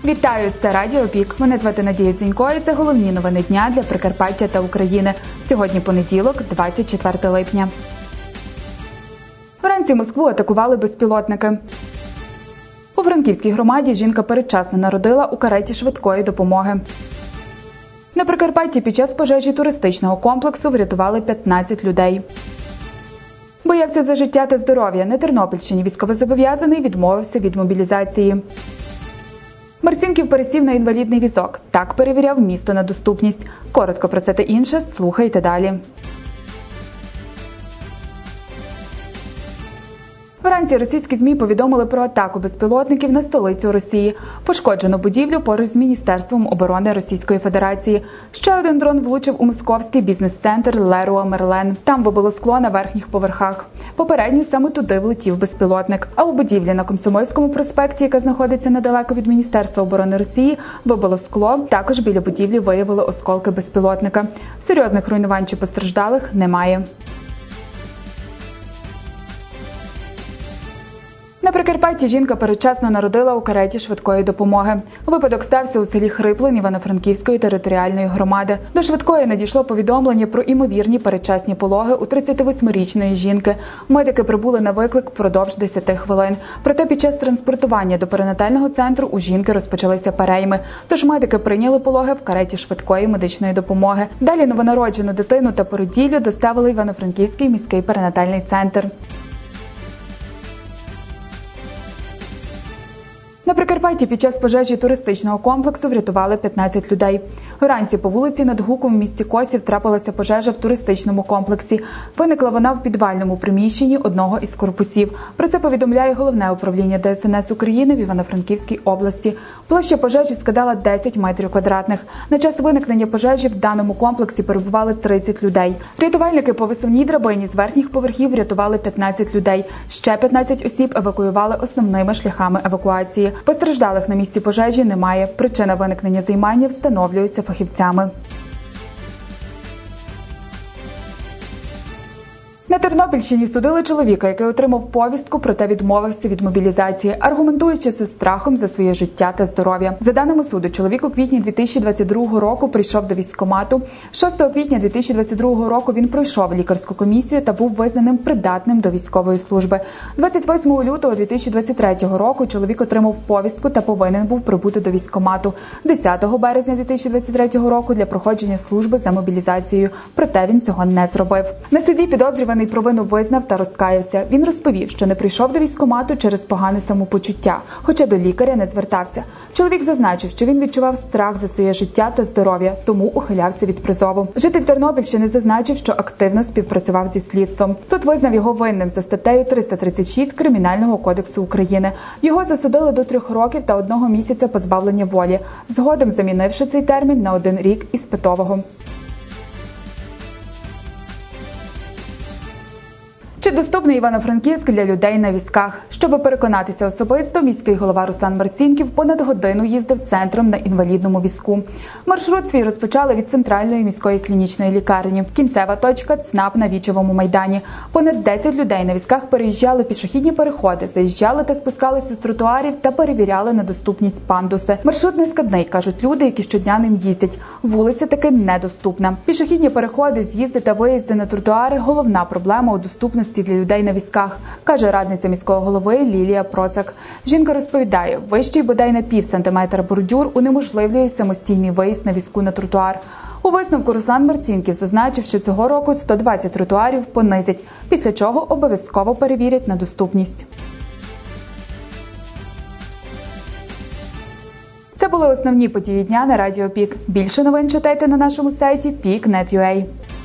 Вітаю, це Радіо Пік. Мене звати Надія Дзінько і це головні новини дня для Прикарпаття та України. Сьогодні понеділок, 24 липня. Вранці Москву атакували безпілотники. У Франківській громаді жінка передчасно народила у кареті швидкої допомоги. На Прикарпатті під час пожежі туристичного комплексу врятували 15 людей. Боявся за життя та здоров'я. На Тернопільщині військовозобов'язаний відмовився від мобілізації. Марцінків пересів на інвалідний візок. Так перевіряв місто на доступність. Коротко про це та інше слухайте далі. Вранці російські ЗМІ повідомили про атаку безпілотників на столицю Росії. Пошкоджено будівлю поруч з Міністерством оборони Російської Федерації. Ще один дрон влучив у московський бізнес-центр Леруа Мерлен. Там вибило скло на верхніх поверхах. Попередньо саме туди влетів безпілотник. А у будівлі на Комсомольському проспекті, яка знаходиться недалеко від Міністерства оборони Росії, вибило скло. Також біля будівлі виявили осколки безпілотника. Серйозних руйнувань чи постраждалих немає. На Прикарпатті жінка передчасно народила у кареті швидкої допомоги. Випадок стався у селі Хриплин Івано-Франківської територіальної громади. До швидкої надійшло повідомлення про імовірні передчасні пологи у 38-річної жінки. Медики прибули на виклик впродовж 10 хвилин. Проте під час транспортування до перинатального центру у жінки розпочалися перейми. Тож медики прийняли пологи в кареті швидкої медичної допомоги. Далі новонароджену дитину та породіллю доставили в Івано-Франківський міський перинатальний центр. На Прикарпатті під час пожежі туристичного комплексу врятували 15 людей. Вранці по вулиці над Гуком в місті Косів трапилася пожежа в туристичному комплексі. Виникла вона в підвальному приміщенні одного із корпусів. Про це повідомляє Головне управління ДСНС України в Івано-Франківській області. Площа пожежі складала 10 метрів квадратних. На час виникнення пожежі в даному комплексі перебували 30 людей. Рятувальники по висувній драбині з верхніх поверхів врятували 15 людей. Ще 15 осіб евакуювали основними шляхами евакуації. Постраждалих на місці пожежі немає. Причина виникнення займання встановлюється фахівцями. На Тернопільщині судили чоловіка, який отримав повістку, проте відмовився від мобілізації, аргументуючи це страхом за своє життя та здоров'я. За даними суду, чоловік у квітні 2022 року прийшов до військкомату. 6 квітня 2022 року він пройшов лікарську комісію та був визнаним придатним до військової служби. 28 лютого 2023 року чоловік отримав повістку та повинен був прибути до військкомату. 10 березня 2023 року для проходження служби за мобілізацією, проте він цього не зробив. На суді підозрюваний провину визнав та розкаявся. Він розповів, що не прийшов до військкомату через погане самопочуття, хоча до лікаря не звертався. Чоловік зазначив, що він відчував страх за своє життя та здоров'я, тому ухилявся від призову. Житель Тернопільщини зазначив, що активно співпрацював зі слідством. Суд визнав його винним за статтею 336 Кримінального кодексу України. Його засудили до 3 років та 1 місяця позбавлення волі, згодом замінивши цей термін на 1 рік іспитового. Чи доступний Івано-Франківськ для людей на візках? Щоб переконатися особисто, міський голова Руслан Марцінків понад годину їздив центром на інвалідному візку. Маршрут свій розпочали від центральної міської клінічної лікарні. Кінцева точка – ЦНАП на Вічевому майдані. Понад 10 людей на візках переїжджали пішохідні переходи, заїжджали та спускалися з тротуарів та перевіряли на доступність пандуси. Маршрут не складний, кажуть люди, які щодня ним їздять. Вулиця таки недоступна. Пішохідні переходи, з'їзди та виїзди на тротуари – головна проблема у доступності для людей на візках, каже радниця міського голови Лілія Процак. Жінка розповідає, вищий бодай на пів сантиметра бордюр унеможливлює самостійний виїзд на візку на тротуар. У висновку Руслан Марцінків зазначив, що цього року 120 тротуарів понизять, після чого обов'язково перевірять на доступність. Це були основні події дня на Радіо Пік. Більше новин читайте на нашому сайті peak.net.ua.